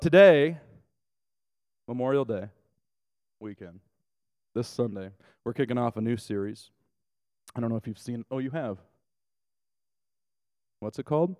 Today, Memorial Day weekend, this Sunday, we're kicking off a new series. I don't know if you've seen. Oh, you have. What's it called?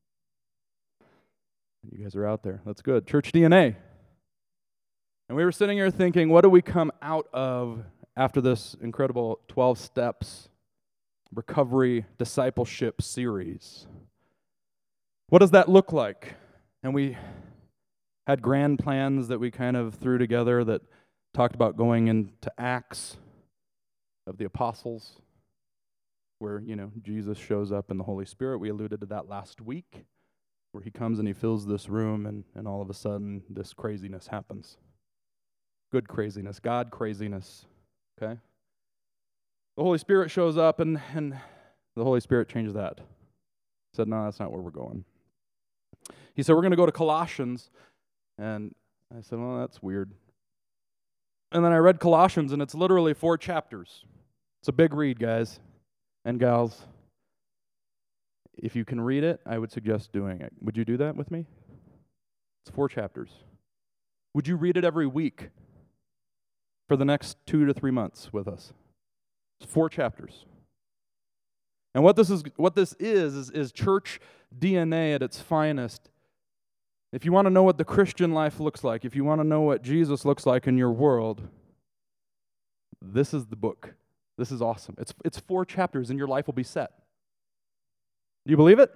You guys are out there. That's good. Church DNA. And we were sitting here thinking, what do we come out of after this incredible 12 steps recovery discipleship series? What does that look like? And we had grand plans that we kind of threw together that talked about going into Acts of the Apostles, where, Jesus shows up in the Holy Spirit. We alluded to that last week, where he comes and he fills this room, and all of a sudden, this craziness happens. Good craziness, God craziness, okay? The Holy Spirit shows up, and the Holy Spirit changed that. He said, no, that's not where we're going. He said, we're going to go to Colossians, and I said, well, that's weird. And then I read Colossians, and it's literally 4 chapters. It's a big read, guys and gals. If you can read it, I would suggest doing it. Would you do that with me? It's 4 chapters. Would you read it every week for the next 2 to 3 months with us? It's 4 chapters. And what this is church DNA at its finest. If you want to know what the Christian life looks like, if you want to know what Jesus looks like in your world, this is the book. This is awesome. It's 4 chapters and your life will be set. Do you believe it?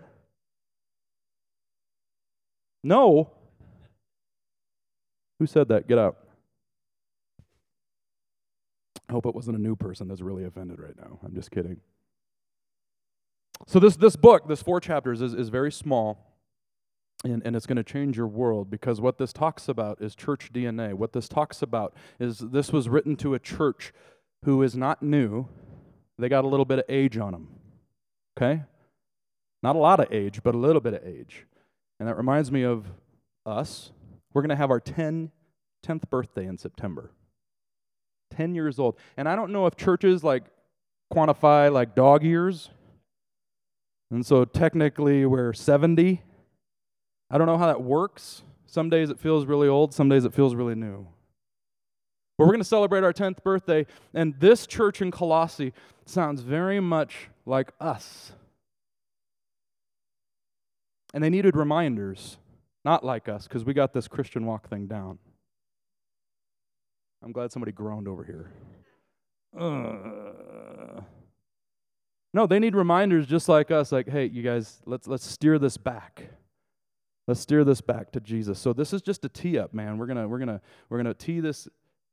No. Who said that? Get out. I hope it wasn't a new person that's really offended right now. I'm just kidding. So this book, this 4 chapters, is very small. And it's going to change your world, because what this talks about is church DNA. What this talks about is this was written to a church who is not new. They got a little bit of age on them, okay? Not a lot of age, but a little bit of age. And that reminds me of us. We're going to have our 10th birthday in September. 10 years old. And I don't know if churches quantify like dog years. And so technically we're 70. I don't know how that works. Some days it feels really old, some days it feels really new. But we're going to celebrate our 10th birthday, and this church in Colossae sounds very much like us. And they needed reminders, not like us, because we got this Christian walk thing down. I'm glad somebody groaned over here. No, they need reminders just like us, like, hey, you guys, let's steer this back. Let's steer this back to Jesus. So this is just a tee up, man. We're gonna tee this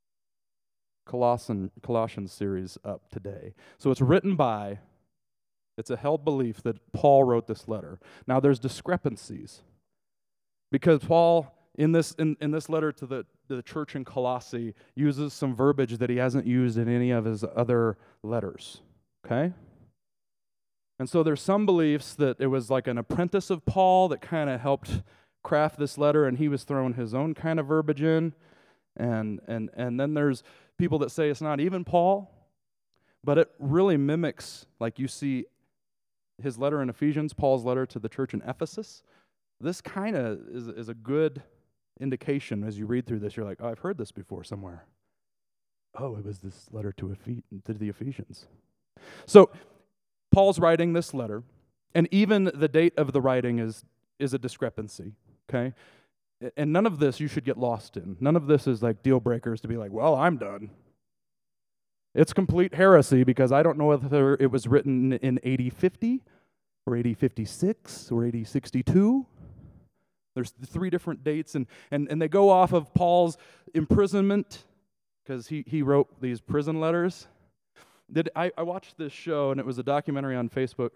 Colossians series up today. So it's written by. It's a held belief that Paul wrote this letter. Now there's discrepancies because Paul in this letter to the church in Colossae uses some verbiage that he hasn't used in any of his other letters. Okay. And so there's some beliefs that it was like an apprentice of Paul that kind of helped craft this letter, and he was throwing his own kind of verbiage in. And then there's people that say it's not even Paul, but it really mimics, like you see his letter in Ephesians, Paul's letter to the church in Ephesus. This kind of is a good indication as you read through this. You're like, oh, I've heard this before somewhere. Oh, it was this letter to the Ephesians. So Paul's writing this letter, and even the date of the writing is a discrepancy, okay? And none of this you should get lost in. None of this is like deal breakers to be like, well, I'm done. It's complete heresy because I don't know whether it was written in AD 50 or AD 56 or AD 62. There's 3 different dates, and they go off of Paul's imprisonment because he wrote these prison letters. I watched this show, and it was a documentary on Facebook.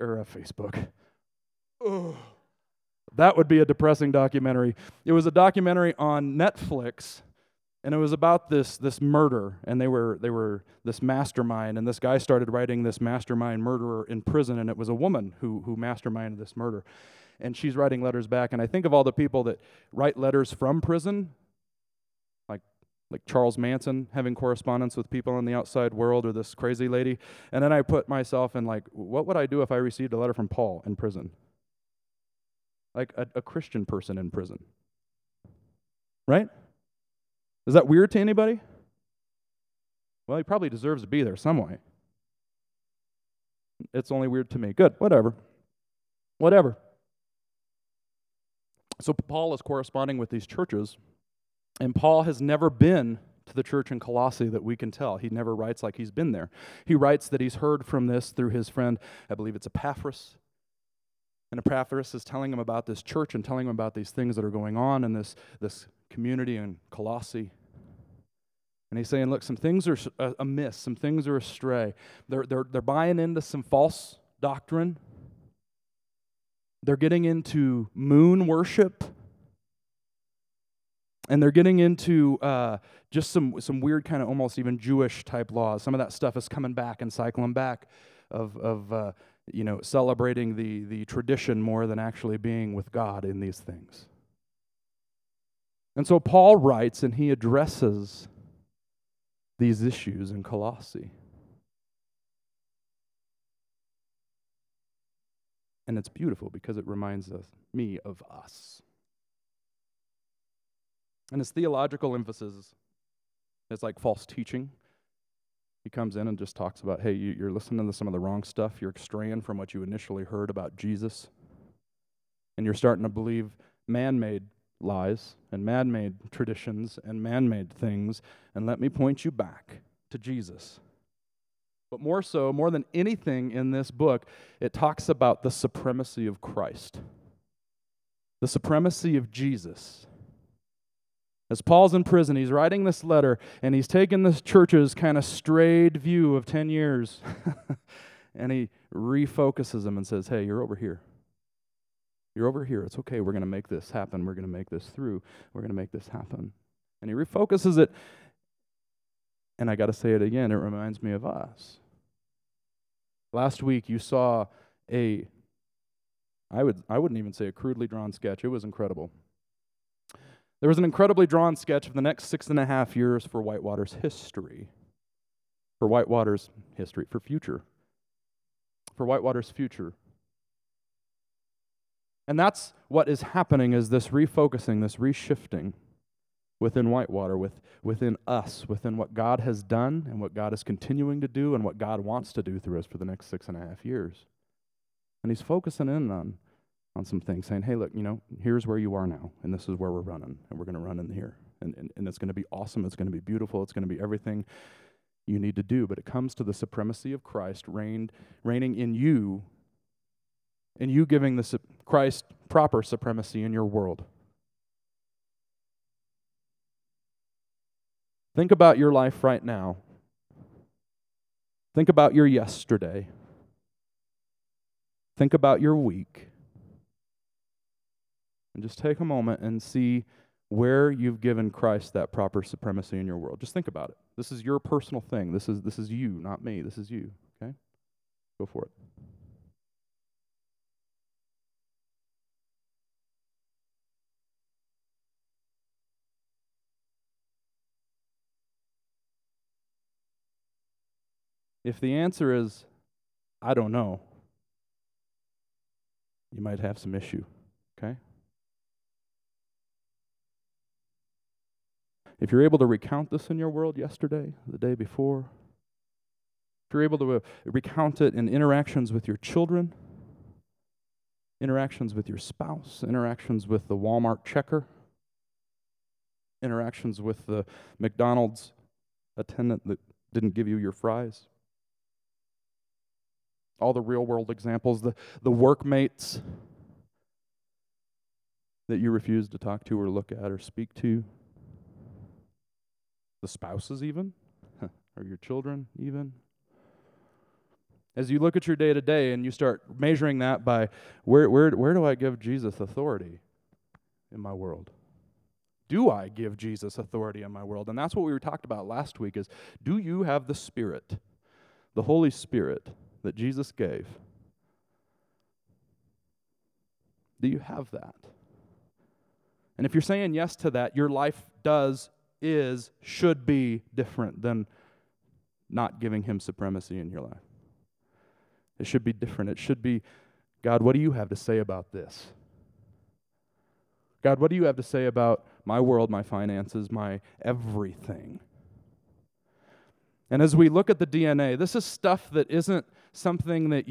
Oh, that would be a depressing documentary. It was a documentary on Netflix, and it was about this murder, and they were this mastermind, and this guy started writing this mastermind murderer in prison, and it was a woman who masterminded this murder. And she's writing letters back, and I think of all the people that write letters from prison, like Charles Manson having correspondence with people in the outside world, or this crazy lady. And then I put myself in what would I do if I received a letter from Paul in prison? Like a Christian person in prison. Right? Is that weird to anybody? Well, he probably deserves to be there some way. It's only weird to me. Good, whatever. Whatever. So Paul is corresponding with these churches, and Paul has never been to the church in Colossae that we can tell. He never writes like he's been there. He writes that he's heard from this through his friend, I believe it's Epaphras. And Epaphras is telling him about this church and telling him about these things that are going on in this community in Colossae. And he's saying, look, some things are amiss, some things are astray. They're buying into some false doctrine. They're getting into moon worship. And they're getting into just some weird kind of almost even Jewish type laws. Some of that stuff is coming back and cycling back of celebrating the tradition more than actually being with God in these things. And so Paul writes and he addresses these issues in Colossae. And it's beautiful because it reminds me of us. And his theological emphasis is like false teaching. He comes in and just talks about, hey, you're listening to some of the wrong stuff. You're straying from what you initially heard about Jesus. And you're starting to believe man-made lies and man-made traditions and man-made things. And let me point you back to Jesus. But more than anything in this book, it talks about the supremacy of Christ. The supremacy of Jesus. As Paul's in prison, he's writing this letter, and he's taking this church's kind of strayed view of 10 years, and he refocuses them and says, hey, you're over here. You're over here. It's okay. We're going to make this happen. We're going to make this through. We're going to make this happen. And he refocuses it, and I got to say it again, it reminds me of us. Last week, you saw I wouldn't even say a crudely drawn sketch. It was incredible. There was an incredibly drawn sketch of the next 6.5 years for Whitewater's history. For Whitewater's history, for future. For Whitewater's future. And that's what is happening, is this refocusing, this reshifting within Whitewater, within us, within what God has done and what God is continuing to do and what God wants to do through us for the next 6.5 years. And he's focusing in on some things, saying, hey, look, here's where you are now, and this is where we're running, and we're going to run in here. And it's going to be awesome, it's going to be beautiful, it's going to be everything you need to do. But it comes to the supremacy of Christ reigning in you, and you giving the Christ proper supremacy in your world. Think about your life right now. Think about your yesterday. Think about your week. And just take a moment and see where you've given Christ that proper supremacy in your world. Just think about it. This is your personal thing. This is you, not me. This is you, okay? Go for it. If the answer is, I don't know, you might have some issue, okay? If you're able to recount this in your world yesterday, the day before, if you're able to recount it in interactions with your children, interactions with your spouse, interactions with the Walmart checker, interactions with the McDonald's attendant that didn't give you your fries, all the real-world examples, the workmates that you refuse to talk to or look at or speak to, the spouses even, or your children even. As you look at your day-to-day and you start measuring that by where do I give Jesus authority in my world? Do I give Jesus authority in my world? And that's what we talked about last week is, do you have the Spirit, the Holy Spirit that Jesus gave? Do you have that? And if you're saying yes to that, your life should be different than not giving him supremacy in your life. It should be different. It should be, God, what do you have to say about this? God, what do you have to say about my world, my finances, my everything. And as we look at the DNA, this is stuff that isn't something that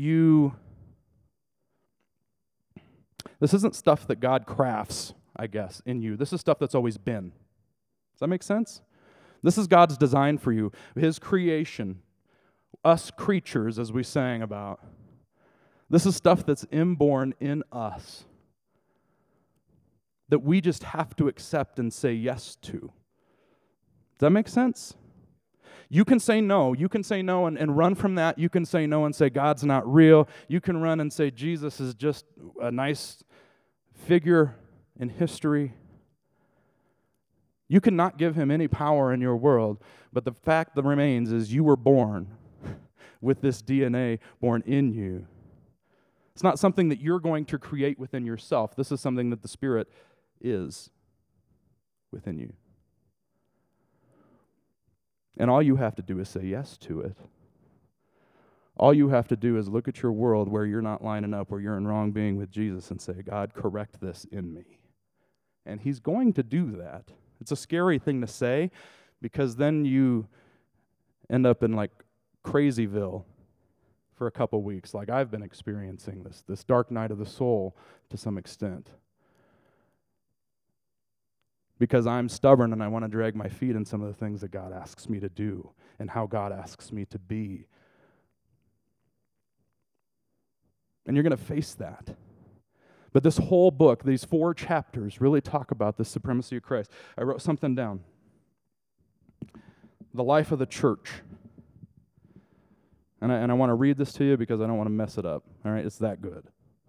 this isn't stuff that God crafts, I guess, in you. This is stuff that's always been. Does that make sense? This is God's design for you, His creation, us creatures, as we sang about. This is stuff that's inborn in us that we just have to accept and say yes to. Does that make sense? You can say no. You can say no and run from that. You can say no and say God's not real. You can run and say Jesus is just a nice figure in history. You cannot give him any power in your world, but the fact that remains is you were born with this DNA born in you. It's not something that you're going to create within yourself. This is something that the Spirit is within you. And all you have to do is say yes to it. All you have to do is look at your world where you're not lining up, where you're in wrong being with Jesus, and say, God, correct this in me. And He's going to do that. It's a scary thing to say, because then you end up in like Crazyville for a couple weeks, like I've been experiencing this dark night of the soul to some extent. Because I'm stubborn and I want to drag my feet in some of the things that God asks me to do and how God asks me to be. And you're going to face that. But this whole book, these 4 chapters, really talk about the supremacy of Christ. I wrote something down. The life of the church. And I want to read this to you because I don't want to mess it up. All right, it's that good.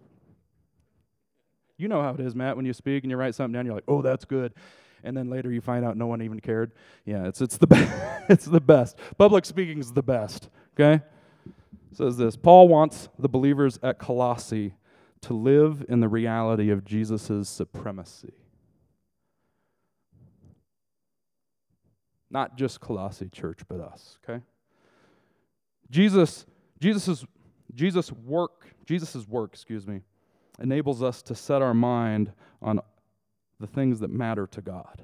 You know how it is, Matt, when you speak and you write something down, you're like, oh, that's good. And then later you find out no one even cared. Yeah, it's the best. It's the best. Public speaking is the best, okay? It says this, Paul wants the believers at Colossae to live in the reality of Jesus' supremacy. Not just Colossae church, but us, okay? Jesus' work, enables us to set our mind on the things that matter to God.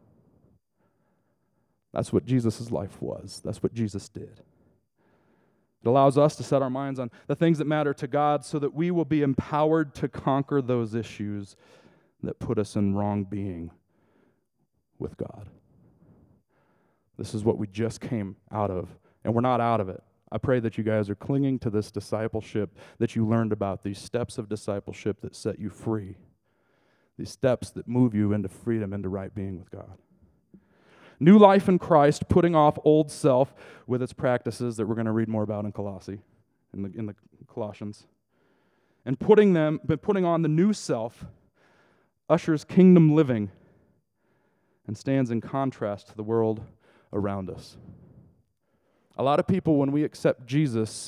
That's what Jesus' life was. That's what Jesus did. It allows us to set our minds on the things that matter to God so that we will be empowered to conquer those issues that put us in wrong being with God. This is what we just came out of, and we're not out of it. I pray that you guys are clinging to this discipleship that you learned about, these steps of discipleship that set you free, these steps that move you into freedom, into right being with God. New life in Christ, putting off old self with its practices that we're going to read more about in Colossae, in the Colossians. And putting on the new self ushers kingdom living and stands in contrast to the world around us. A lot of people, when we accept Jesus,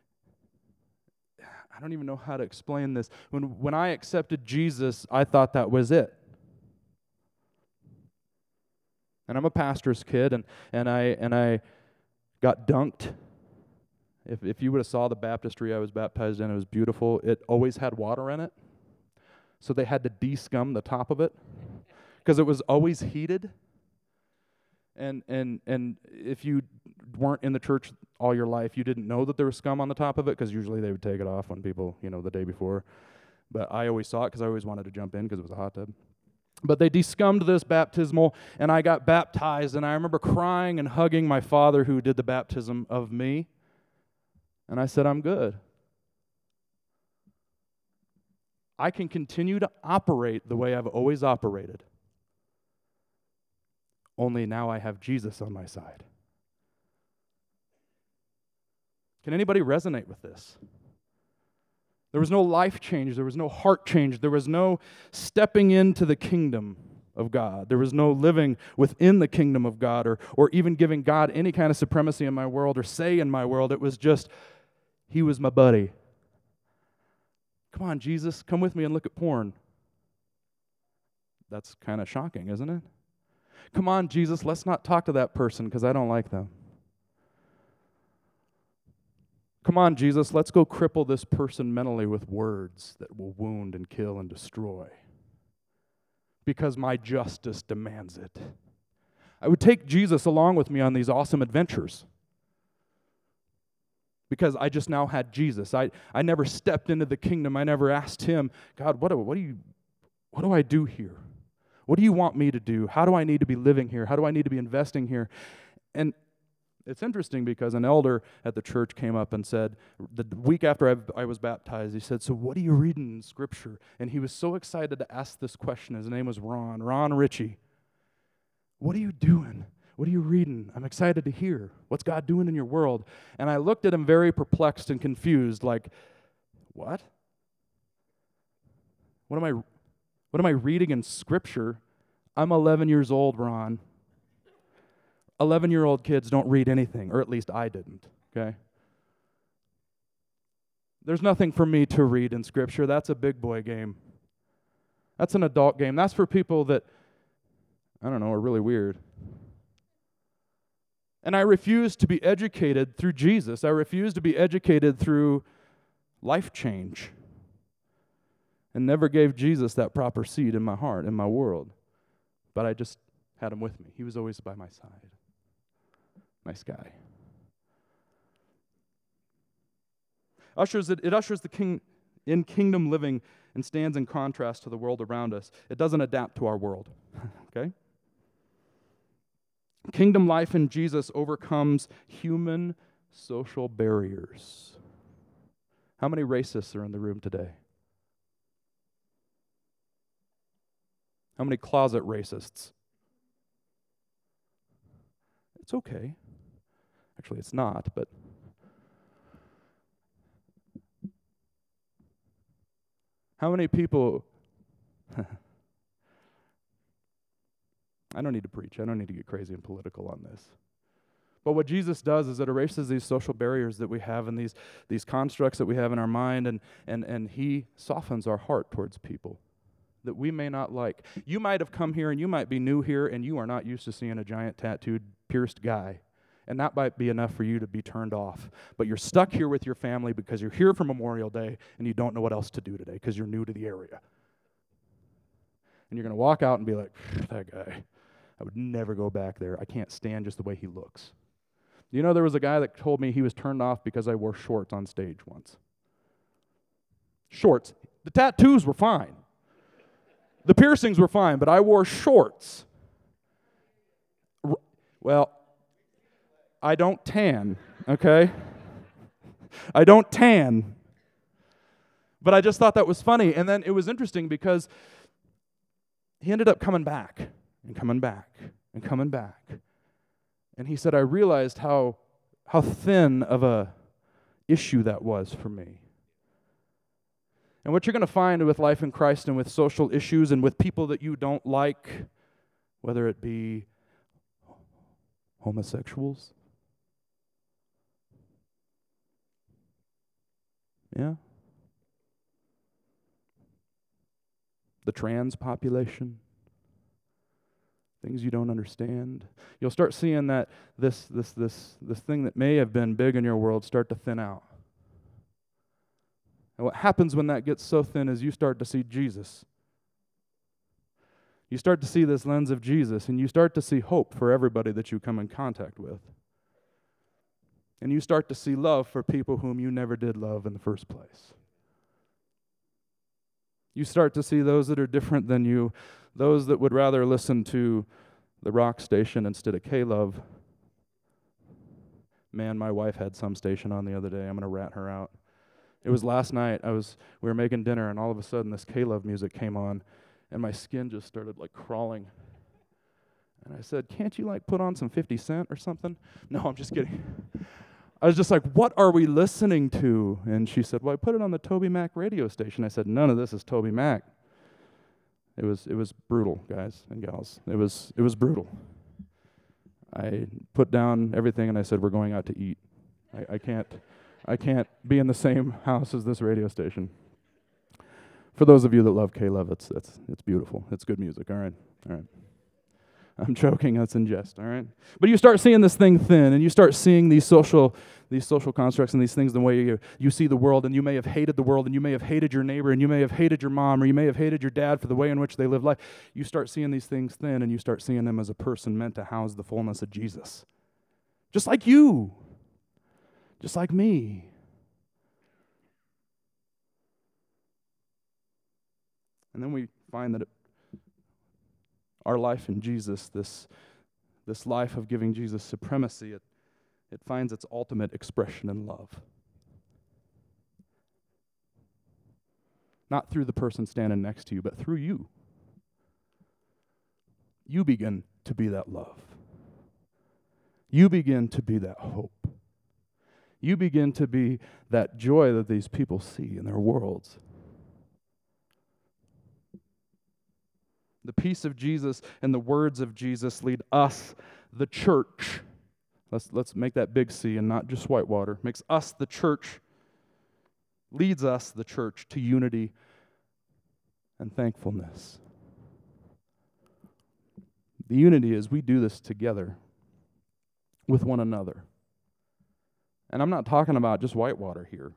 I don't even know how to explain this. When I accepted Jesus, I thought that was it. And I'm a pastor's kid, and I got dunked. If you would have saw the baptistry I was baptized in, it was beautiful. It always had water in it, so they had to de-scum the top of it because it was always heated. And if you weren't in the church all your life, you didn't know that there was scum on the top of it because usually they would take it off when people, the day before. But I always saw it because I always wanted to jump in because it was a hot tub. But they de-scummed this baptismal, and I got baptized, and I remember crying and hugging my father who did the baptism of me. And I said, I'm good. I can continue to operate the way I've always operated. Only now I have Jesus on my side. Can anybody resonate with this? There was no life change. There was no heart change. There was no stepping into the kingdom of God. There was no living within the kingdom of God or even giving God any kind of supremacy in my world or say in my world. It was just, He was my buddy. Come on, Jesus, come with me and look at porn. That's kind of shocking, isn't it? Come on, Jesus, let's not talk to that person because I don't like them. Come on, Jesus, let's go cripple this person mentally with words that will wound and kill and destroy. because my justice demands it. I would take Jesus along with me on these awesome adventures because I just now had Jesus. I never stepped into the kingdom. I never asked him, God, what do I do here? What do you want me to do? How do I need to be living here? How do I need to be investing here? And it's interesting because an elder at the church came up and said, the week after I was baptized, he said, so what are you reading in Scripture? And he was so excited to ask this question. His name was Ron Ritchie. What are you doing? What are you reading? I'm excited to hear. What's God doing in your world? And I looked at him very perplexed and confused, like, what? What am I reading in Scripture? I'm 11 years old, Ron. 11-year-old kids don't read anything, or at least I didn't, okay? There's nothing for me to read in Scripture. That's a big boy game. That's an adult game. That's for people that, I don't know, are really weird. And I refuse to be educated through Jesus. I refuse to be educated through life change. And never gave Jesus that proper seat in my heart, in my world. But I just had him with me. He was always by my side. Nice guy. It ushers the king in kingdom living and stands in contrast to the world around us. It doesn't adapt to our world. Okay? Kingdom life in Jesus overcomes human social barriers. How many racists are in the room today? How many closet racists? It's okay. Actually, it's not, but how many people... I don't need to preach. I don't need to get crazy and political on this. But what Jesus does is it erases these social barriers that we have and these constructs that we have in our mind, and he softens our heart towards people that we may not like. You might have come here and you might be new here and you are not used to seeing a giant tattooed, pierced guy. And that might be enough for you to be turned off. But you're stuck here with your family because you're here for Memorial Day and you don't know what else to do today because you're new to the area. And you're going to walk out and be like, that guy, I would never go back there. I can't stand just the way he looks. You know, there was a guy that told me he was turned off because I wore shorts on stage once. Shorts. The tattoos were fine. The piercings were fine, but I wore shorts. Well, I don't tan, okay? I don't tan. But I just thought that was funny. And then it was interesting because he ended up coming back and coming back and coming back. And he said, I realized how thin of a issue that was for me. And what you're going to find with life in Christ and with social issues and with people that you don't like, whether it be homosexuals, yeah, the trans population, things you don't understand, you'll start seeing that this thing that may have been big in your world start to thin out. And what happens when that gets so thin is you start to see Jesus. You start to see this lens of Jesus, and you start to see hope for everybody that you come in contact with. And you start to see love for people whom you never did love in the first place. You start to see those that are different than you, those that would rather listen to the rock station instead of K-Love. Man, my wife had some station on the other day. I'm going to rat her out. It was last night. We were making dinner, and all of a sudden this K-Love music came on, and my skin just started like crawling. And I said, can't you like put on some 50 Cent or something? No, I'm just kidding. I was just like, what are we listening to? And she said, well, I put it on the Toby Mac radio station. I said, none of this is Toby Mac. It was brutal, guys and gals. It was brutal. I put down everything and I said, we're going out to eat. I can't be in the same house as this radio station. For those of you that love K-Love, it's beautiful. It's good music. All right. I'm joking, that's in jest, all right? But you start seeing this thing thin, and you start seeing these social constructs and these things the way you see the world, and you may have hated the world, and you may have hated your neighbor, and you may have hated your mom, or you may have hated your dad for the way in which they live life. You start seeing these things thin, and you start seeing them as a person meant to house the fullness of Jesus. Just like you. Just like me. And then we find that our life in Jesus, this life of giving Jesus supremacy, it finds its ultimate expression in love. Not through the person standing next to you, but through you. You begin to be that love. You begin to be that hope. You begin to be that joy that these people see in their worlds. The peace of Jesus and the words of Jesus lead us, the church. Let's make that big C and not just Whitewater. Makes us, the church, leads us, the church, to unity and thankfulness. The unity is we do this together with one another. And I'm not talking about just Whitewater here.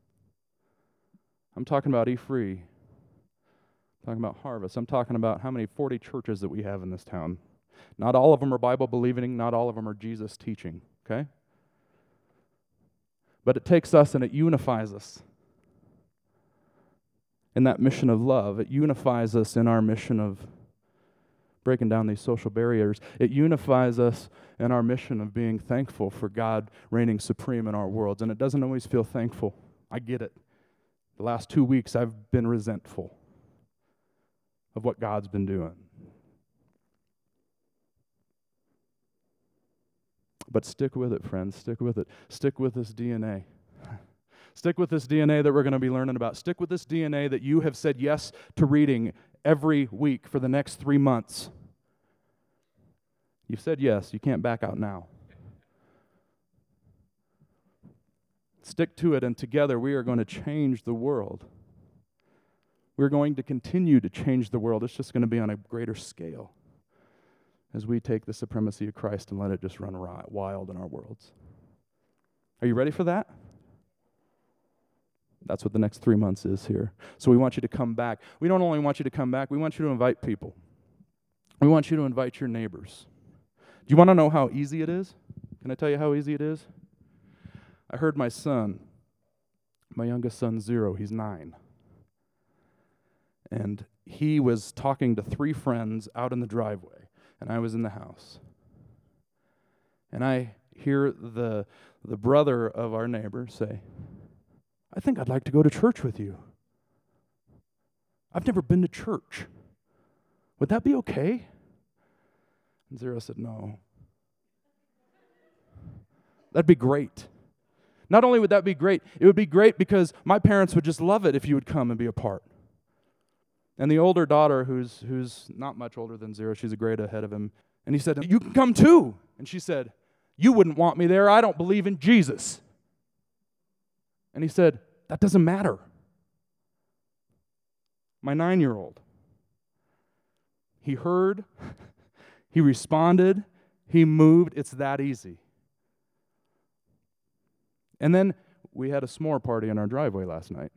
I'm talking about E-Free. I'm talking about Harvest. I'm talking about how many 40 churches that we have in this town. Not all of them are Bible believing. Not all of them are Jesus teaching. Okay? But it takes us and it unifies us in that mission of love. It unifies us in our mission of breaking down these social barriers. It unifies us in our mission of being thankful for God reigning supreme in our worlds. And it doesn't always feel thankful. I get it. The last 2 weeks I've been resentful of what God's been doing. But stick with it, friends. Stick with it. Stick with this DNA. Stick with this DNA that we're going to be learning about. Stick with this DNA that you have said yes to reading every week for the next 3 months. You've said yes. You can't back out now. Stick to it, and together we are going to change the world. We're going to continue to change the world. It's just going to be on a greater scale as we take the supremacy of Christ and let it just run wild in our worlds. Are you ready for that? That's what the next 3 months is here. So we want you to come back. We don't only want you to come back, we want you to invite people. We want you to invite your neighbors. Do you want to know how easy it is? Can I tell you how easy it is? I heard my youngest son, 0, he's 9. And he was talking to 3 friends out in the driveway, and I was in the house. And I hear the brother of our neighbor say, I think I'd like to go to church with you. I've never been to church. Would that be okay? And 0 said, no. That'd be great. Not only would that be great, it would be great because my parents would just love it if you would come and be a part. And the older daughter, who's not much older than 0, she's a grade ahead of him, and he said, you can come too. And she said, you wouldn't want me there. I don't believe in Jesus. And he said, that doesn't matter. My 9-year-old. He heard, he responded, he moved. It's that easy. And then we had a s'more party in our driveway last night.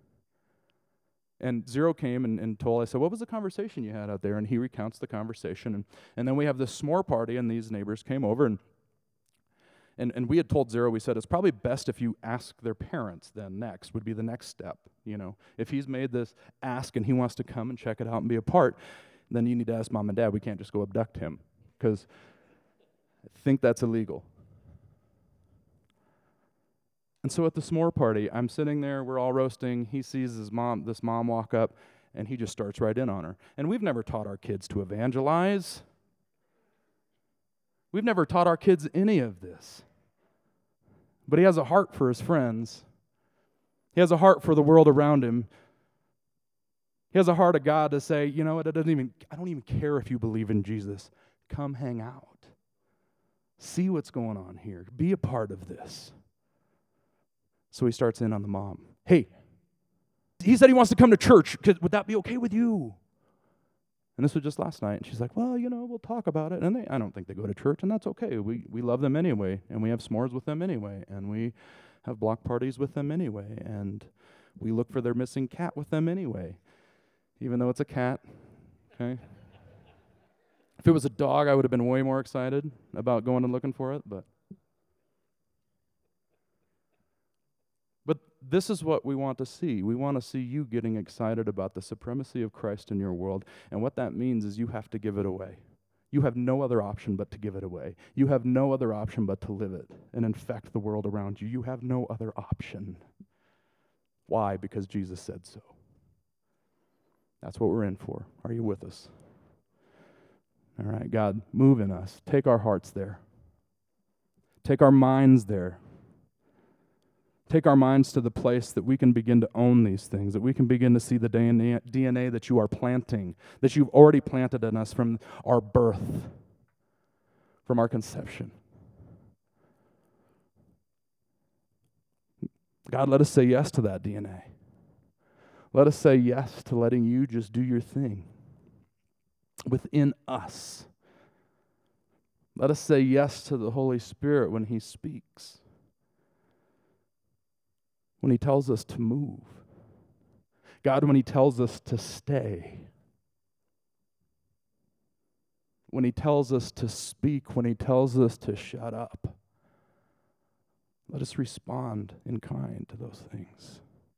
And 0 came and told, I said, what was the conversation you had out there? And he recounts the conversation. And then we have this s'more party, and these neighbors came over, and we had told 0, we said, it's probably best if you ask their parents then next, would be the next step. You know, if he's made this ask and he wants to come and check it out and be a part, then you need to ask mom and dad. We can't just go abduct him, because I think that's illegal. And so at the s'more party, I'm sitting there, we're all roasting, he sees this mom walk up, and he just starts right in on her. And we've never taught our kids to evangelize. We've never taught our kids any of this. But he has a heart for his friends. He has a heart for the world around him. He has a heart of God to say, you know what, I don't even care if you believe in Jesus. Come hang out. See what's going on here. Be a part of this. So he starts in on the mom. Hey, he said he wants to come to church. Would that be okay with you? And this was just last night. And she's like, well, we'll talk about it. And I don't think they go to church, and that's okay. We love them anyway, and we have s'mores with them anyway, and we have block parties with them anyway, and we look for their missing cat with them anyway, even though it's a cat, okay? If it was a dog, I would have been way more excited about going and looking for it, but this is what we want to see. We want to see you getting excited about the supremacy of Christ in your world, and what that means is you have to give it away. You have no other option but to give it away. You have no other option but to live it and infect the world around you. You have no other option. Why? Because Jesus said so. That's what we're in for. Are you with us? All right, God, move in us. Take our hearts there. Take our minds there. Take our minds to the place that we can begin to own these things, that we can begin to see the DNA that you are planting, that you've already planted in us from our birth, from our conception. God, let us say yes to that DNA. Let us say yes to letting you just do your thing within us. Let us say yes to the Holy Spirit when He speaks, when He tells us to move. God, when He tells us to stay. When He tells us to speak, when He tells us to shut up. Let us respond in kind to those things.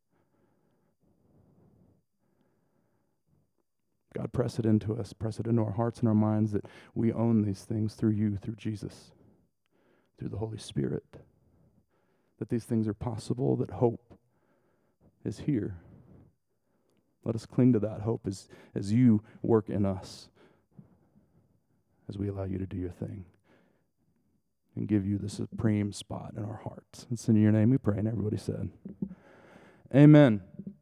God, press it into us, press it into our hearts and our minds that we own these things through you, through Jesus, through the Holy Spirit. That these things are possible, that hope is here. Let us cling to that hope as you work in us, as we allow you to do your thing and give you the supreme spot in our hearts. It's in your name we pray, and everybody said, amen.